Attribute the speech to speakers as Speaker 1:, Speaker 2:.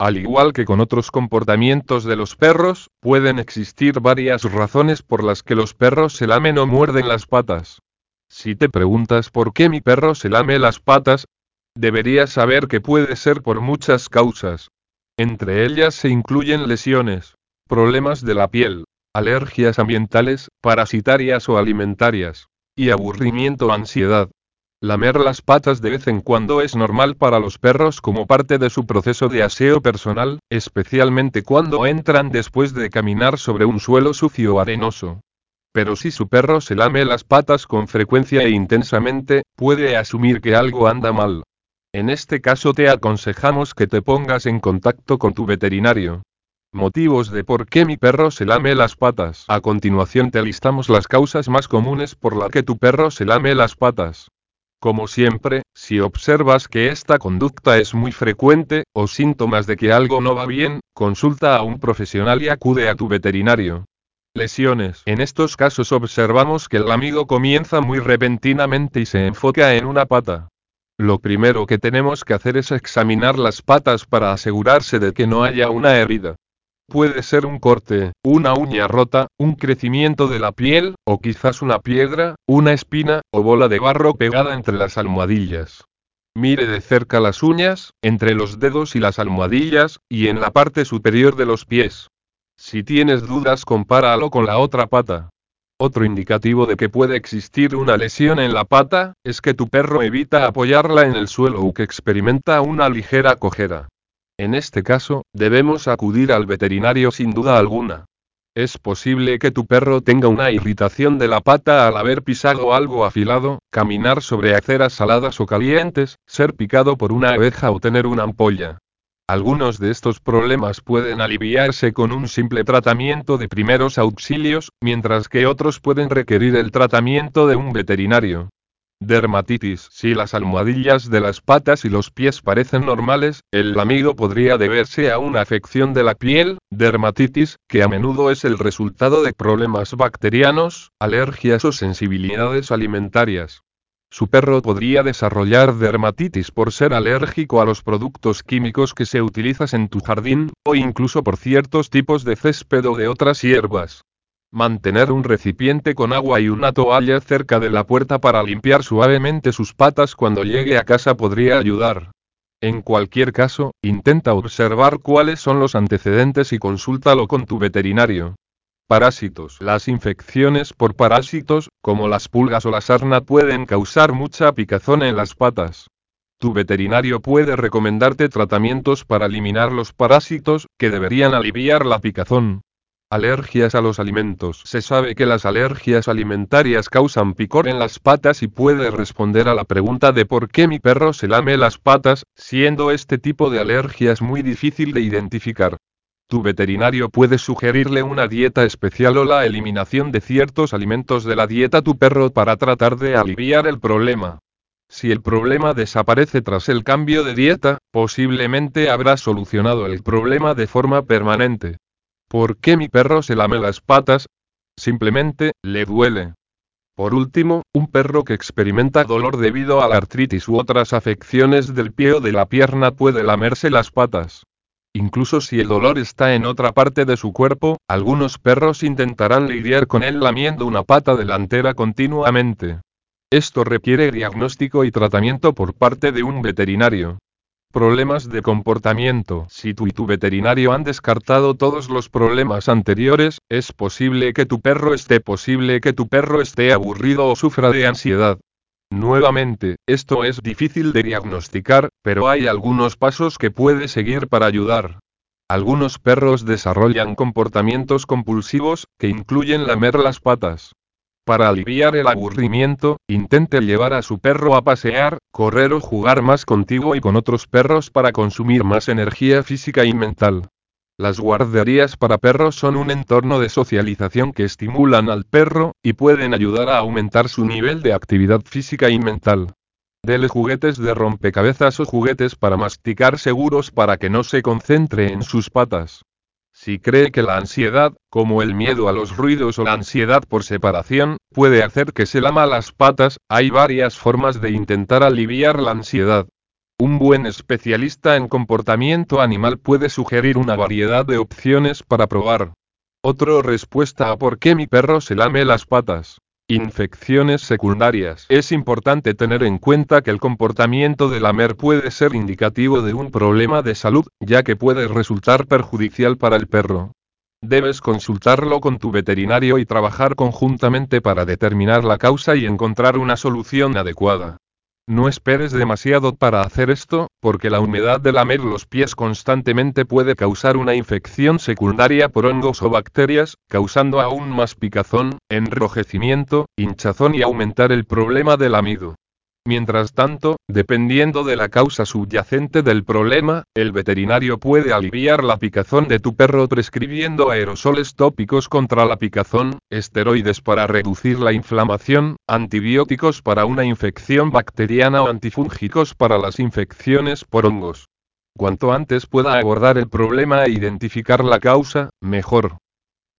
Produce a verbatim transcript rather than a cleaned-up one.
Speaker 1: Al igual que con otros comportamientos de los perros, pueden existir varias razones por las que los perros se lamen o muerden las patas. Si te preguntas por qué mi perro se lame las patas, deberías saber que puede ser por muchas causas. Entre ellas se incluyen lesiones, problemas de la piel, alergias ambientales, parasitarias o alimentarias, y aburrimiento o ansiedad. Lamer las patas de vez en cuando es normal para los perros como parte de su proceso de aseo personal, especialmente cuando entran después de caminar sobre un suelo sucio o arenoso. Pero si su perro se lame las patas con frecuencia e intensamente, puede asumir que algo anda mal. En este caso te aconsejamos que te pongas en contacto con tu veterinario. Motivos de por qué mi perro se lame las patas. A continuación te listamos las causas más comunes por las que tu perro se lame las patas. Como siempre, si observas que esta conducta es muy frecuente, o síntomas de que algo no va bien, consulta a un profesional y acude a tu veterinario. Lesiones. En estos casos observamos que el lamido comienza muy repentinamente y se enfoca en una pata. Lo primero que tenemos que hacer es examinar las patas para asegurarse de que no haya una herida. Puede ser un corte, una uña rota, un crecimiento de la piel, o quizás una piedra, una espina, o bola de barro pegada entre las almohadillas. Mire de cerca las uñas, entre los dedos y las almohadillas, y en la parte superior de los pies. Si tienes dudas, compáralo con la otra pata. Otro indicativo de que puede existir una lesión en la pata, es que tu perro evita apoyarla en el suelo o que experimenta una ligera cojera. En este caso, debemos acudir al veterinario sin duda alguna. Es posible que tu perro tenga una irritación de la pata al haber pisado algo afilado, caminar sobre aceras saladas o calientes, ser picado por una abeja o tener una ampolla. Algunos de estos problemas pueden aliviarse con un simple tratamiento de primeros auxilios, mientras que otros pueden requerir el tratamiento de un veterinario. Dermatitis. Si las almohadillas de las patas y los pies parecen normales, el lamido podría deberse a una afección de la piel, dermatitis, que a menudo es el resultado de problemas bacterianos, alergias o sensibilidades alimentarias. Su perro podría desarrollar dermatitis por ser alérgico a los productos químicos que se utilizan en tu jardín, o incluso por ciertos tipos de césped o de otras hierbas. Mantener un recipiente con agua y una toalla cerca de la puerta para limpiar suavemente sus patas cuando llegue a casa podría ayudar. En cualquier caso, intenta observar cuáles son los antecedentes y consúltalo con tu veterinario. Parásitos. Las infecciones por parásitos, como las pulgas o la sarna, pueden causar mucha picazón en las patas. Tu veterinario puede recomendarte tratamientos para eliminar los parásitos, que deberían aliviar la picazón. Alergias a los alimentos. Se sabe que las alergias alimentarias causan picor en las patas y puede responder a la pregunta de por qué mi perro se lame las patas, siendo este tipo de alergias muy difícil de identificar. Tu veterinario puede sugerirle una dieta especial o la eliminación de ciertos alimentos de la dieta a tu perro para tratar de aliviar el problema. Si el problema desaparece tras el cambio de dieta, posiblemente habrá solucionado el problema de forma permanente. ¿Por qué mi perro se lame las patas? Simplemente, le duele. Por último, un perro que experimenta dolor debido a la artritis u otras afecciones del pie o de la pierna puede lamerse las patas. Incluso si el dolor está en otra parte de su cuerpo, algunos perros intentarán lidiar con él lamiendo una pata delantera continuamente. Esto requiere diagnóstico y tratamiento por parte de un veterinario. Problemas de comportamiento. Si tú y tu veterinario han descartado todos los problemas anteriores, es posible que tu perro esté posible que tu perro esté aburrido o sufra de ansiedad. Nuevamente, esto es difícil de diagnosticar, pero hay algunos pasos que puede seguir para ayudar. Algunos perros desarrollan comportamientos compulsivos, que incluyen lamer las patas. Para aliviar el aburrimiento, intente llevar a su perro a pasear, correr o jugar más contigo y con otros perros para consumir más energía física y mental. Las guarderías para perros son un entorno de socialización que estimulan al perro, y pueden ayudar a aumentar su nivel de actividad física y mental. Dele juguetes de rompecabezas o juguetes para masticar seguros para que no se concentre en sus patas. Si cree que la ansiedad, como el miedo a los ruidos o la ansiedad por separación, puede hacer que se lama las patas, hay varias formas de intentar aliviar la ansiedad. Un buen especialista en comportamiento animal puede sugerir una variedad de opciones para probar. Otra respuesta a por qué mi perro se lame las patas. Infecciones secundarias. Es importante tener en cuenta que el comportamiento de lamer puede ser indicativo de un problema de salud, ya que puede resultar perjudicial para el perro. Debes consultarlo con tu veterinario y trabajar conjuntamente para determinar la causa y encontrar una solución adecuada. No esperes demasiado para hacer esto, porque la humedad de lamer los pies constantemente puede causar una infección secundaria por hongos o bacterias, causando aún más picazón, enrojecimiento, hinchazón y aumentar el problema del lamido. Mientras tanto, dependiendo de la causa subyacente del problema, el veterinario puede aliviar la picazón de tu perro prescribiendo aerosoles tópicos contra la picazón, esteroides para reducir la inflamación, antibióticos para una infección bacteriana o antifúngicos para las infecciones por hongos. Cuanto antes pueda abordar el problema e identificar la causa, mejor.